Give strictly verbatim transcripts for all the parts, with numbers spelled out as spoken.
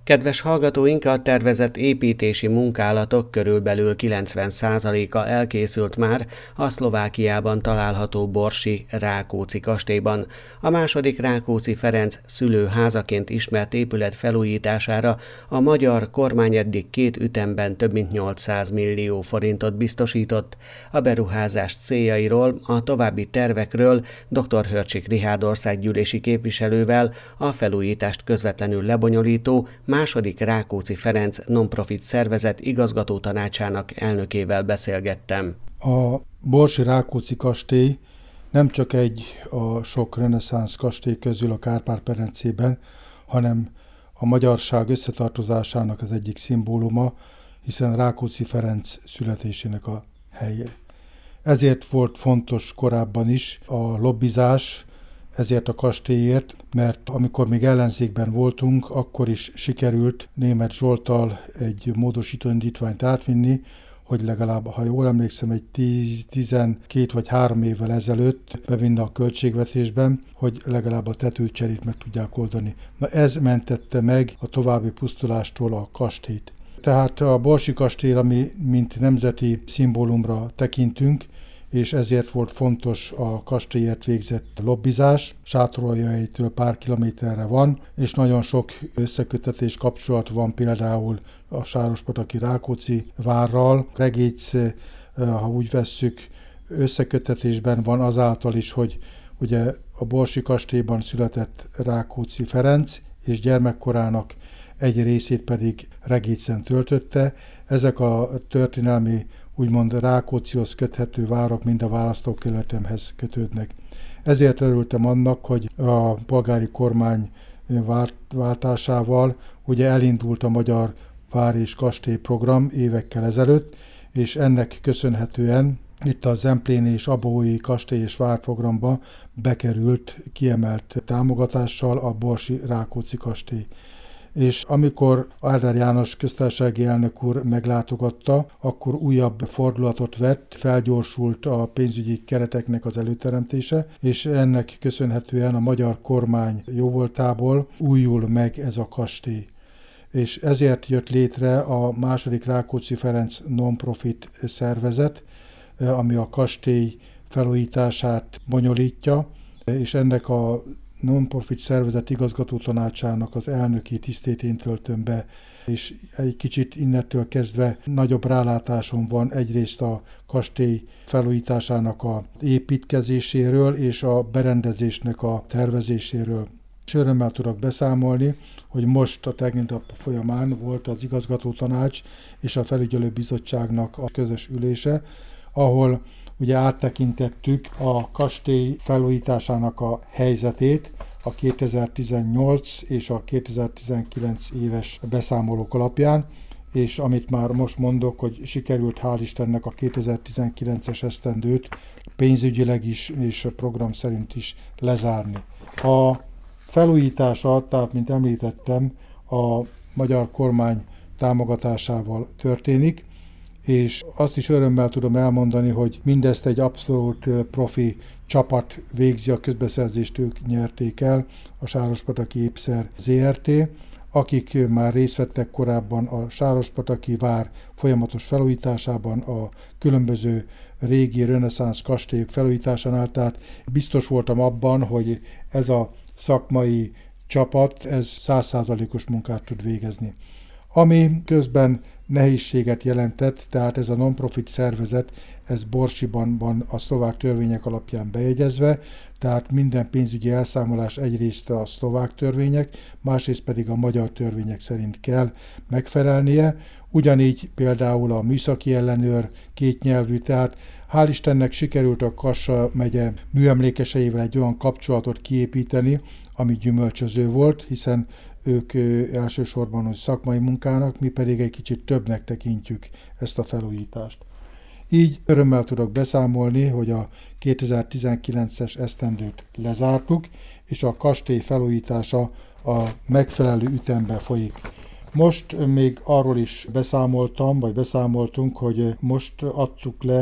Kedves hallgatóink, a tervezett építési munkálatok körülbelül kilencven százaléka elkészült már a Szlovákiában található borsi Rákóczi kastélyban. A második Rákóczi Ferenc szülőházaként ismert épület felújítására a magyar kormány eddig két ütemben több mint nyolcszáz millió forintot biztosított. A beruházás céljairól, a további tervekről dr. Hörcsik Richárd országgyűlési képviselővel, a felújítást közvetlenül lebonyolító második Rákóczi Ferenc non-profit szervezet igazgatótanácsának elnökével beszélgettem. A borsi Rákóczi kastély nem csak egy a sok reneszánsz kastély közül a Kárpát-medencében, hanem a magyarság összetartozásának az egyik szimbóluma, hiszen Rákóczi Ferenc születésének a helye. Ezért volt fontos korábban is a lobbizás, ezért a kastélyért, mert amikor még ellenzékben voltunk, akkor is sikerült Németh Zsolttal egy módosító indítványt átvinni, hogy legalább, ha jól emlékszem, egy tizenkét vagy három évvel ezelőtt bevinne a költségvetésben, hogy legalább a tetőcserét meg tudják oldani. Na ez mentette meg a további pusztulástól a kastélyt. Tehát a borsi kastély, ami mint nemzeti szimbólumra tekintünk, és ezért volt fontos a kastélyért végzett lobbizás. Sátoraljaitől pár kilométerre van, és nagyon sok összekötetés kapcsolat van például a sárospataki Rákóczi várral. Regész, ha úgy vesszük, összekötetésben van azáltal is, hogy ugye a borsi kastélyban született Rákóczi Ferenc, és gyermekkorának egy részét pedig Regécen töltötte. Ezek a történelmi, úgymond Rákóczihoz köthető várak mind a választókerületemhez kötődnek. Ezért örültem annak, hogy a polgári kormány váltásával ugye elindult a Magyar Vár és Kastély program évekkel ezelőtt, és ennek köszönhetően itt a Zempléni és Abaúji Kastély és Várprogramba bekerült kiemelt támogatással a borsi Rákóczi kastély. És amikor Áder János köztársasági elnök úr meglátogatta, akkor újabb fordulatot vett, felgyorsult a pénzügyi kereteknek az előteremtése, és ennek köszönhetően a magyar kormány jóvoltából újul meg ez a kastély. És ezért jött létre a második Rákóczi Ferenc non-profit szervezet, ami a kastély felújítását bonyolítja, és ennek a non-profit szervezet igazgatótanácsának az elnöki tisztét én töltöm be, és egy kicsit innentől kezdve nagyobb rálátásom van egyrészt a kastély felújításának a építkezéséről és a berendezésnek a tervezéséről. És örömmel tudok beszámolni, hogy most a tegnap folyamán volt az igazgatótanács és a felügyelőbizottságnak a közös ülése, ahol ugye áttekintettük a kastély felújításának a helyzetét a kétezer-tizennyolc és a kétezer-tizenkilenc éves beszámolók alapján, és amit már most mondok, hogy sikerült hál' Istennek a kétezer-tizenkilences esztendőt pénzügyileg is és a program szerint is lezárni. A felújítása, tehát mint említettem, a magyar kormány támogatásával történik, és azt is örömmel tudom elmondani, hogy mindezt egy abszolút profi csapat végzi, a közbeszerzést ők nyerték el, a Sárospataki Épszer zé er té, akik már részt vettek korábban a Sárospataki vár folyamatos felújításában, a különböző régi reneszánsz kastélyok felújításánál, tehát biztos voltam abban, hogy ez a szakmai csapat, ez száz százalékos munkát tud végezni. Ami közben nehézséget jelentett, tehát ez a non-profit szervezet, ez Borsiban van a szlovák törvények alapján bejegyezve, tehát minden pénzügyi elszámolás egyrészt a szlovák törvények, másrészt pedig a magyar törvények szerint kell megfelelnie. Ugyanígy például a műszaki ellenőr kétnyelvű, tehát hál' Istennek sikerült a Kassa megye műemlékeseivel egy olyan kapcsolatot kiépíteni, ami gyümölcsöző volt, hiszen ők elsősorban szakmai munkának, mi pedig egy kicsit többnek tekintjük ezt a felújítást. Így örömmel tudok beszámolni, hogy a kétezer-tizenkilences esztendőt lezártuk, és a kastély felújítása a megfelelő ütemben folyik. Most még arról is beszámoltam, vagy beszámoltunk, hogy most adtuk le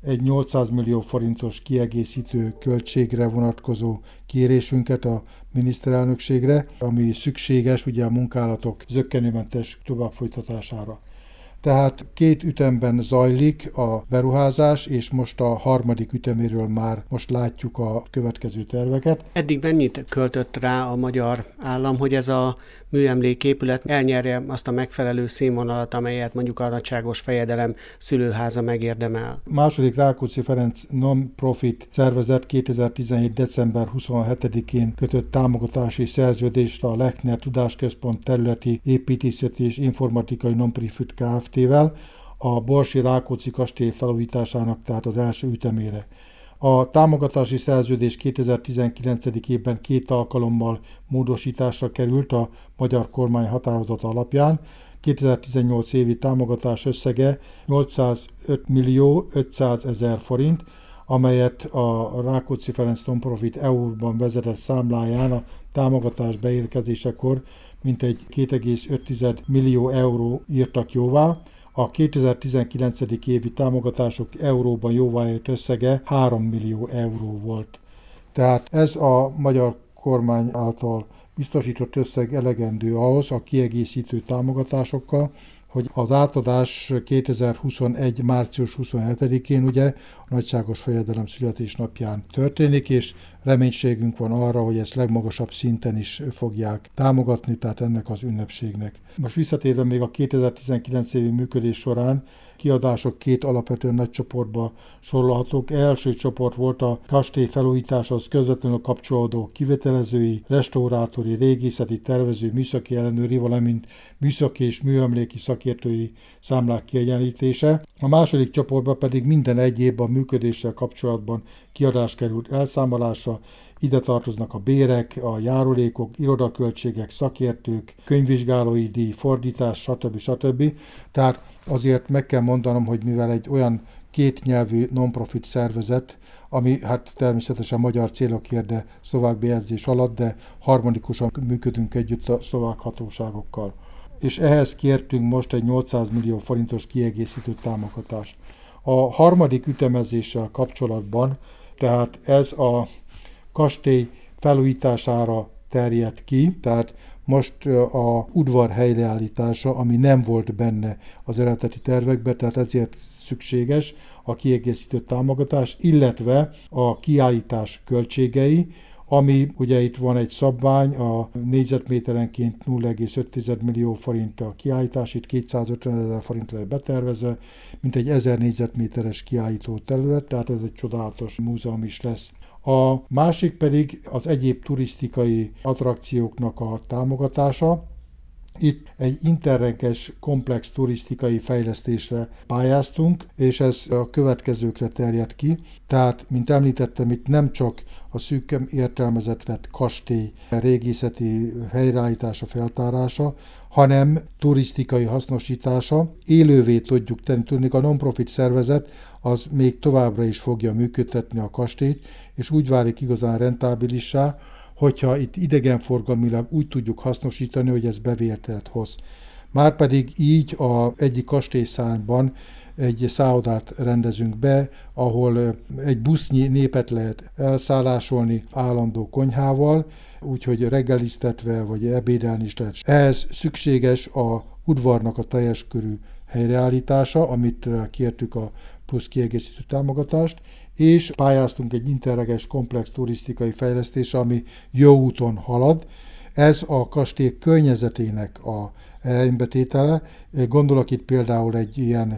egy nyolcszáz millió forintos kiegészítő költségre vonatkozó kérésünket a miniszterelnökségre, ami szükséges ugye a munkálatok zökkenőmentes továbbfolytatására. Tehát két ütemben zajlik a beruházás, és most a harmadik üteméről már most látjuk a következő terveket. Eddig mennyit költött rá a magyar állam, hogy ez a műemléképület elnyerje azt a megfelelő színvonalat, amelyet mondjuk a nagyságos fejedelem szülőháza megérdemel? Második Rákóczi Ferenc non-profit szervezet kétezer-tizenhét. december huszonhetedikén kötött támogatási szerződést a Lechner Tudásközpont területi építészeti és informatikai non-profit Kft-vel a Borsi Rákóczi kastély felújításának, tehát az első ütemére. A támogatási szerződés kétezer-tizenkilenc. évben két alkalommal módosításra került a magyar kormány határozata alapján. kétezer-tizennyolc évi támogatás összege nyolcszázöt millió ötszázezer forint, amelyet a Rákóczi Ferenc Non-Profit é u-ban vezetett számláján a támogatás beérkezésekor mintegy két egész öt millió euró írtak jóvá. A kétezer-tizenkilenc. évi támogatások euróban jóváért összege három millió euró volt. Tehát ez a magyar kormány által biztosított összeg elegendő ahhoz a kiegészítő támogatásokkal, hogy az átadás kétezer-huszonegy. március huszonhetedikén ugye a nagyságos fejedelem születésnapján történik, és reménységünk van arra, hogy ezt legmagasabb szinten is fogják támogatni, tehát ennek az ünnepségnek. Most visszatérve még a kétezer-tizenkilenc évi működés során kiadások két alapvetően nagy csoportba sorolhatók. Első csoport volt a kastély felújításhoz közvetlenül kapcsolódó kivételezői, restaurátori, régészeti, tervező, műszaki ellenőri, valamint műszaki és műemléki szakértői számlák kiegyenlítése. A második csoportba pedig minden egyéb a működéssel kapcsolatban kiadás került elszámolásra. Ide tartoznak a bérek, a járulékok, irodaköltségek, szakértők, könyvvizsgálói díj, fordítás, stb. stb. Tehát azért meg kell mondanom, hogy mivel egy olyan kétnyelvű non-profit szervezet, ami hát természetesen magyar célokért, de szlovák bejegyzés alatt, de harmonikusan működünk együtt a szlovák hatóságokkal. És ehhez kértünk most egy nyolcszáz millió forintos kiegészítő támogatást. A harmadik ütemezéssel kapcsolatban, tehát ez a kastély felújítására terjed ki, tehát most a udvar helyreállítása, ami nem volt benne az eredeti tervekben, tehát ezért szükséges a kiegészítő támogatás, illetve a kiállítás költségei, ami ugye itt van egy szabvány, a négyzetméterenként nulla egész öt millió forint a kiállítás, itt kétszázötven ezer forint lehet betervezve, mint egy ezer négyzetméteres kiállító terület, tehát ez egy csodálatos múzeum is lesz. A másik pedig az egyéb turisztikai attrakcióknak a támogatása. Itt egy interreges komplex turisztikai fejlesztésre pályáztunk, és ez a következőkre terjed ki. Tehát, mint említettem, itt nem csak a szűk értelmezett vett kastély régészeti helyreállítása, feltárása, hanem turisztikai hasznosítása. Élővé tudjuk tenni, tudni, a non-profit szervezet az még továbbra is fogja működtetni a kastélyt, és úgy válik igazán rentábilissá, hogyha itt idegenforgalmilag úgy tudjuk hasznosítani, hogy ez bevételt hoz. Márpedig így a egyik kastélyszárnyban egy szállodát rendezünk be, ahol egy busznyi népet lehet elszállásolni állandó konyhával, úgyhogy reggeliztetve vagy ebédelni is lehet. Ehhez szükséges a udvarnak a teljes körű helyreállítása, amit kértük a plusz kiegészítő támogatást, és pályáztunk egy interreges komplex turisztikai fejlesztésre, ami jó úton halad. Ez a kastély környezetének a helybetétele. Gondolok itt például egy ilyen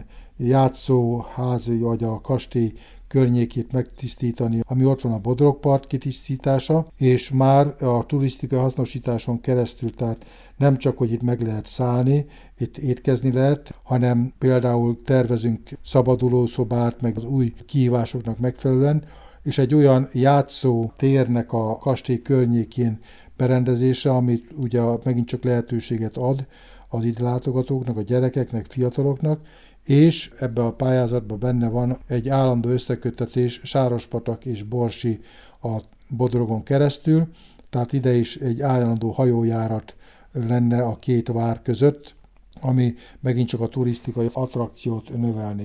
játszóház, vagy a kastély környékét megtisztítani, ami ott van a Bodrogpart kitisztítása, és már a turisztikai hasznosításon keresztül, tehát nem csak, hogy itt meg lehet szállni, itt étkezni lehet, hanem például tervezünk szabadulószobát, meg az új kihívásoknak megfelelően, és egy olyan játszó térnek a kastély környékén berendezése, amit ugye megint csak lehetőséget ad az ide látogatóknak, a gyerekeknek, fiataloknak, és ebben a pályázatban benne van egy állandó összeköttetés Sárospatak és Borsi a Bodrogon keresztül, tehát ide is egy állandó hajójárat lenne a két vár között, ami megint csak a turisztikai attrakciót növelné.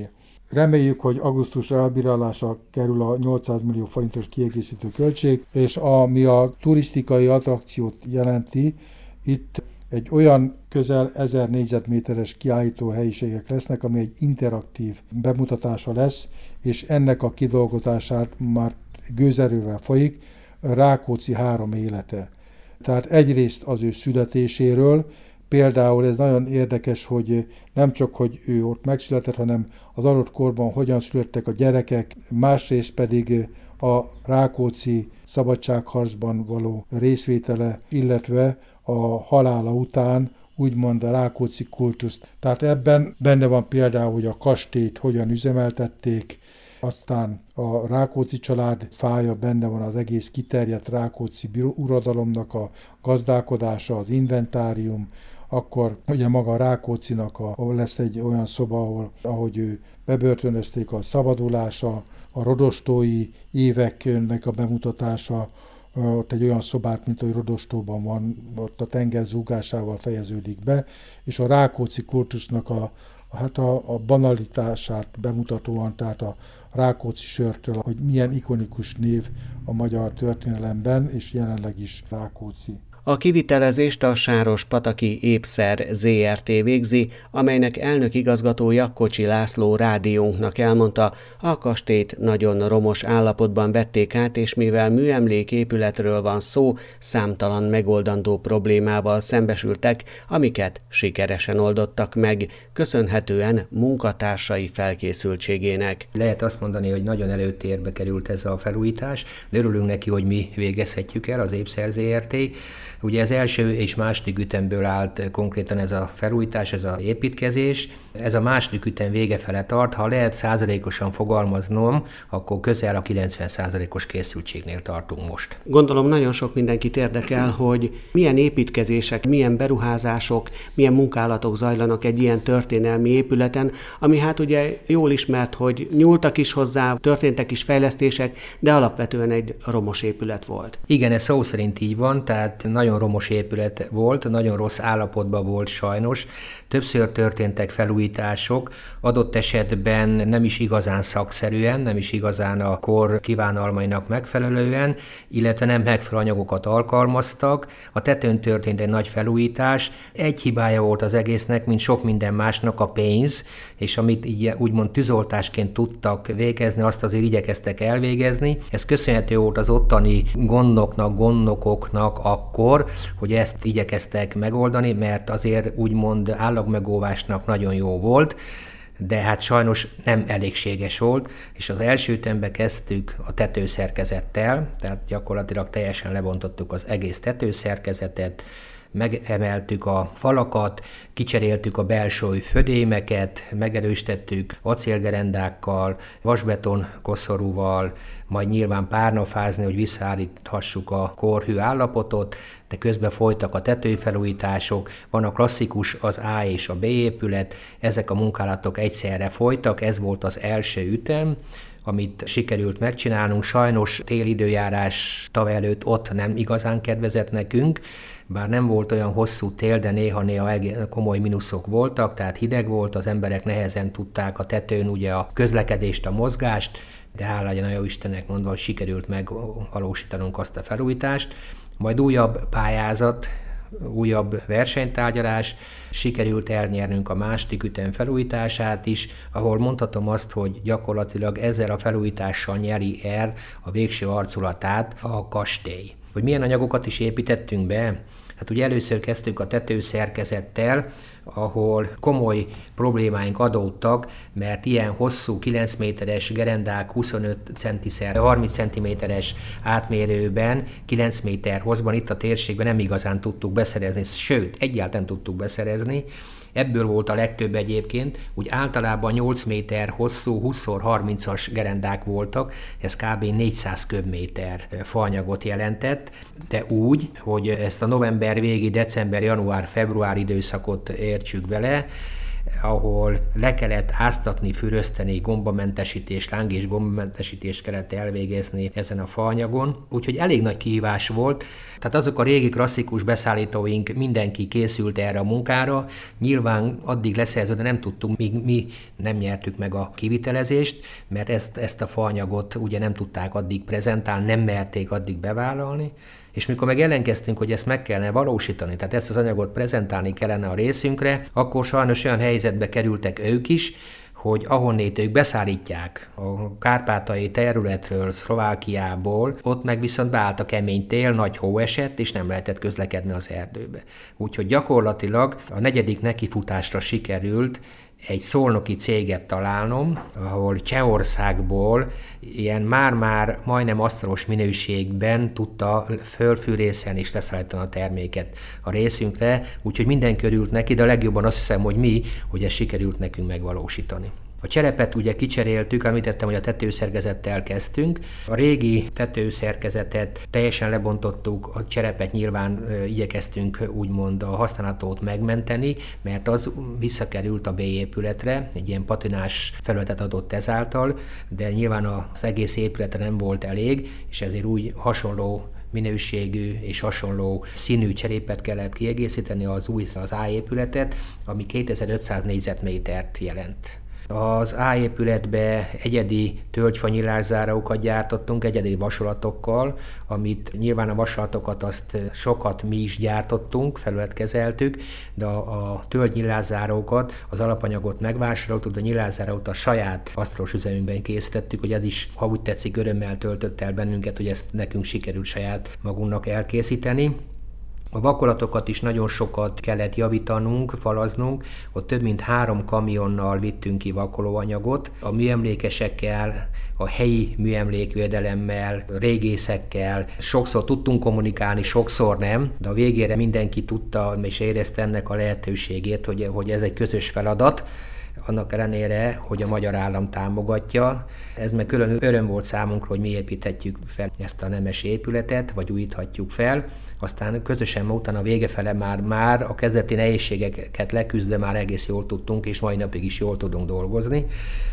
Reméljük, hogy augusztus elbírálása kerül a nyolcszáz millió forintos kiegészítő költség, és ami a turisztikai attrakciót jelenti, itt egy olyan közel ezer négyzetméteres kiállító helyiségek lesznek, ami egy interaktív bemutatása lesz, és ennek a kidolgozását már gőzerővel folyik, Rákóczi három élete. Tehát egyrészt az ő születéséről, például ez nagyon érdekes, hogy nem csak, hogy ő ott megszületett, hanem az adott korban hogyan születtek a gyerekek, másrészt pedig a Rákóczi szabadságharcban való részvétele, illetve a halála után úgymond a Rákóczi kultuszt. Tehát ebben benne van például, hogy a kastélyt hogyan üzemeltették, aztán a Rákóczi család fája, benne van az egész kiterjedt Rákóczi uradalomnak a gazdálkodása, az inventárium, akkor ugye maga a Rákóczinak a, ahol lesz egy olyan szoba, ahol, ahogy ő bebörtönözték, a szabadulása, a rodostói éveknek a bemutatása, ott egy olyan szobát, mint hogy Rodostóban van, ott a tenger zúgásával fejeződik be, és a Rákóczi kultusznak a, hát a, a banalitását bemutatóan, tehát a Rákóczi sörtől, hogy milyen ikonikus név a magyar történelemben, és jelenleg is Rákóczi. A kivitelezést a Sárospataki Épszer zé er té végzi, amelynek elnök igazgatója Kocsi László rádiónknak elmondta, a kastélyt nagyon romos állapotban vették át, és mivel műemléképületről van szó, számtalan megoldandó problémával szembesültek, amiket sikeresen oldottak meg, köszönhetően munkatársai felkészültségének. Lehet azt mondani, hogy nagyon előtérbe került ez a felújítás, de örülünk neki, hogy mi végezhetjük el, az Épszer zé er té. Ugye az első és második ütemből állt konkrétan ez a felújítás, ez az építkezés. Ez a második ütem vége fele tart, ha lehet százalékosan fogalmaznom, akkor közel a kilencven százalékos készültségnél tartunk most. Gondolom nagyon sok mindenkit érdekel, hogy milyen építkezések, milyen beruházások, milyen munkálatok zajlanak egy ilyen történelmi épületen, ami hát ugye jól ismert, hogy nyúltak is hozzá, történtek is fejlesztések, de alapvetően egy romos épület volt. Igen, ez szó szerint így van, tehát nagyon romos épület volt, nagyon rossz állapotban volt sajnos. Többször történtek felújítások, adott esetben nem is igazán szakszerűen, nem is igazán a kor kívánalmainak megfelelően, illetve nem megfelelő anyagokat alkalmaztak. A tetőn történt egy nagy felújítás. Egy hibája volt az egésznek, mint sok minden másnak, a pénz, és amit így, úgymond tűzoltásként tudtak végezni, azt azért igyekeztek elvégezni. Ez köszönhető volt az ottani gondnoknak, gondnokoknak akkor, hogy ezt igyekeztek megoldani, mert azért úgymond állagmegóvásnak nagyon jó volt, de hát sajnos nem elégséges volt, és az első ütembe kezdtük a tetőszerkezettel, tehát gyakorlatilag teljesen lebontottuk az egész tetőszerkezetet, megemeltük a falakat, kicseréltük a belső födémeket, megerősítettük acélgerendákkal, vasbeton koszorúval, majd nyilván párnafázni, hogy visszaállíthassuk a korhű állapotot, de közben folytak a tetőfelújítások, van a klasszikus, az A és a B épület, ezek a munkálatok egyszerre folytak, ez volt az első ütem, amit sikerült megcsinálnunk. Sajnos télidőjárás tav előtt ott nem igazán kedvezett nekünk, bár nem volt olyan hosszú tél, de néha-néha komoly mínuszok voltak, tehát hideg volt, az emberek nehezen tudták a tetőn ugye a közlekedést, a mozgást, de hála legyen a jó Istennek mondva, hogy sikerült megvalósítanunk azt a felújítást. Majd újabb pályázat, újabb versenytárgyalás, sikerült elnyernünk a második ütem felújítását is, ahol mondhatom azt, hogy gyakorlatilag ezzel a felújítással nyeri el a végső arculatát a kastély. Hogy milyen anyagokat is építettünk be? Hát ugye először kezdtük a tetőszerkezettel, ahol komoly problémáink adódtak, mert ilyen hosszú kilenc méteres gerendák huszonöt centiszer harminc centiméteres átmérőben, kilenc méter hosszban itt a térségben nem igazán tudtuk beszerezni, sőt, egyáltalán tudtuk beszerezni. Ebből volt a legtöbb egyébként, úgy általában nyolc méter hosszú, húsz harmincas gerendák voltak, ez kb. négyszáz köbméter faanyagot jelentett, de úgy, hogy ezt a november végi, december, január, február időszakot értsük bele, ahol le kellett áztatni, fürözteni, gombamentesítés, láng- és gombamentesítést kellett elvégezni ezen a faanyagon. Úgyhogy elég nagy kihívás volt. Tehát azok a régi klasszikus beszállítóink, mindenki készült erre a munkára. Nyilván addig leszerződve, de nem tudtunk, míg mi nem nyertük meg a kivitelezést, mert ezt, ezt a faanyagot ugye nem tudták addig prezentálni, nem merték addig bevállalni. És mikor meg ellenkeztünk, hogy ezt meg kellene valósítani, tehát ezt az anyagot prezentálni kellene a részünkre, akkor sajnos olyan helyzetbe kerültek ők is, hogy ahonnét ők beszállítják a kárpátai területről, Szlovákiából, ott meg viszont beállt a kemény tél, nagy hó esett, és nem lehetett közlekedni az erdőbe. Úgyhogy gyakorlatilag a negyedik nekifutásra sikerült egy szolnoki céget találnom, ahol Csehországból ilyen már-már majdnem asztalos minőségben tudta fölfűrészelni és leszállítani a terméket a részünkre, úgyhogy minden körült neki, de a legjobban azt hiszem, hogy mi, hogy ezt sikerült nekünk megvalósítani. A cserepet ugye kicseréltük, említettem, hogy a tetőszerkezettel kezdtünk. A régi tetőszerkezetet teljesen lebontottuk, a cserepet nyilván e, igyekeztünk úgymond a használatot megmenteni, mert az visszakerült a B épületre, egy ilyen patinás felületet adott ezáltal, de nyilván az egész épületre nem volt elég, és ezért új hasonló minőségű és hasonló színű cserépet kellett kiegészíteni az új az A épületet, ami kétezer-ötszáz négyzetmétert jelent. Az A épületbe egyedi tölgyfanyilászárókat gyártottunk, egyedi vasolatokkal, amit nyilván a vasolatokat azt sokat mi is gyártottunk, felületkezeltük, de a, a tölgynyilászárókat, az alapanyagot megvásároltuk, de a nyilászárót a saját asztalos üzemünkben készítettük, hogy ez is, ha úgy tetszik, örömmel töltött el bennünket, hogy ezt nekünk sikerült saját magunknak elkészíteni. A vakolatokat is nagyon sokat kellett javítanunk, falaznunk, ott több mint három kamionnal vittünk ki vakolóanyagot. A műemlékesekkel, a helyi műemlékvédelemmel, régészekkel sokszor tudtunk kommunikálni, sokszor nem, de a végére mindenki tudta és érezte ennek a lehetőségét, hogy, hogy ez egy közös feladat. Annak ellenére, hogy a magyar állam támogatja. Ez meg külön öröm volt számunkra, hogy mi építhetjük fel ezt a nemes épületet, vagy újíthatjuk fel. Aztán közösen utána a vége fele már, már a kezdeti nehézségeket leküzdve már egész jól tudtunk, és mai napig is jól tudunk dolgozni.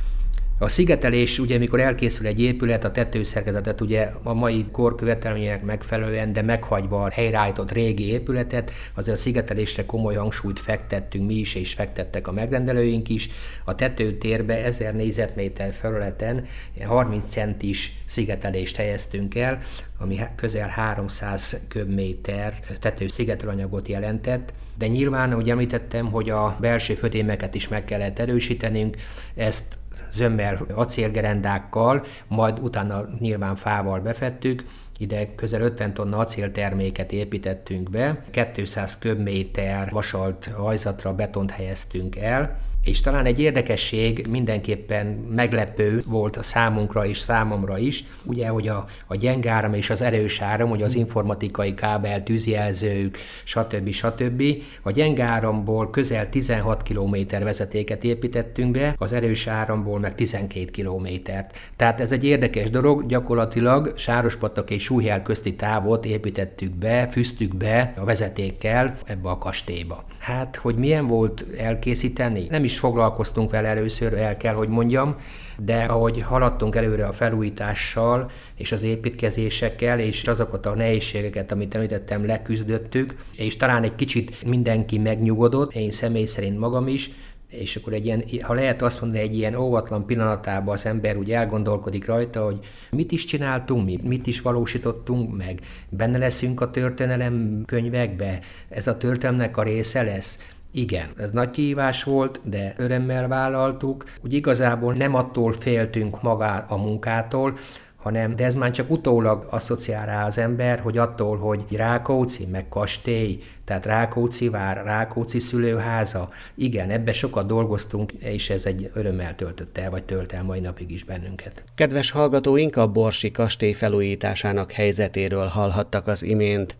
A szigetelés, ugye mikor elkészül egy épület, a tetőszerkezetet ugye a mai korkövetelmények megfelelően, de meghagyva a helyreállított régi épületet, azért a szigetelésre komoly hangsúlyt fektettünk mi is, és fektettek a megrendelőink is. A tetőtérbe ezer négyzetméter felületen harminc centis szigetelést helyeztünk el, ami közel háromszáz köbméter tetőszigetelanyagot jelentett. De nyilván, ahogy említettem, hogy a belső födémeket is meg kellett erősítenünk, ezt zömmel, acélgerendákkal, majd utána nyilván fával befettük, ide közel ötven tonna acélterméket építettünk be, kétszáz köbméter vasalt hajzatra betont helyeztünk el, és talán egy érdekesség, mindenképpen meglepő volt a számunkra és számomra is, ugye, hogy a, a gyenge áram és az erős áram, hogy az informatikai kábel, tűzjelzők, stb. stb. A gyenge áramból közel tizenhat kilométer vezetéket építettünk be, az erős áramból meg tizenkét kilométert. Tehát ez egy érdekes dolog, gyakorlatilag Sárospatak és Súlyhel közti távot építettük be, fűztük be a vezetékkel ebbe a kastélyba. Hát, hogy milyen volt elkészíteni? Nem is foglalkoztunk vele először, el kell, hogy mondjam, de ahogy haladtunk előre a felújítással és az építkezésekkel, és azokat a nehézségeket, amit említettem, leküzdöttük, és talán egy kicsit mindenki megnyugodott, én személy szerint magam is, és akkor egy ilyen, ha lehet azt mondani, egy ilyen óvatlan pillanatában az ember úgy elgondolkodik rajta, hogy mit is csináltunk mi, mit is valósítottunk meg, benne leszünk a történelem könyvekbe, ez a történelemnek a része lesz. Igen, ez nagy kihívás volt, de örömmel vállaltuk. Úgy igazából nem attól féltünk magá a munkától, hanem, de ez már csak utólag asszociál rá az ember, hogy attól, hogy Rákóczi, meg kastély, tehát Rákóczi vár, Rákóczi szülőháza, igen, ebbe sokat dolgoztunk, és ez egy örömmel töltött el, vagy tölt el mai napig is bennünket. Kedves hallgatóink, a borsi kastély felújításának helyzetéről hallhattak az imént.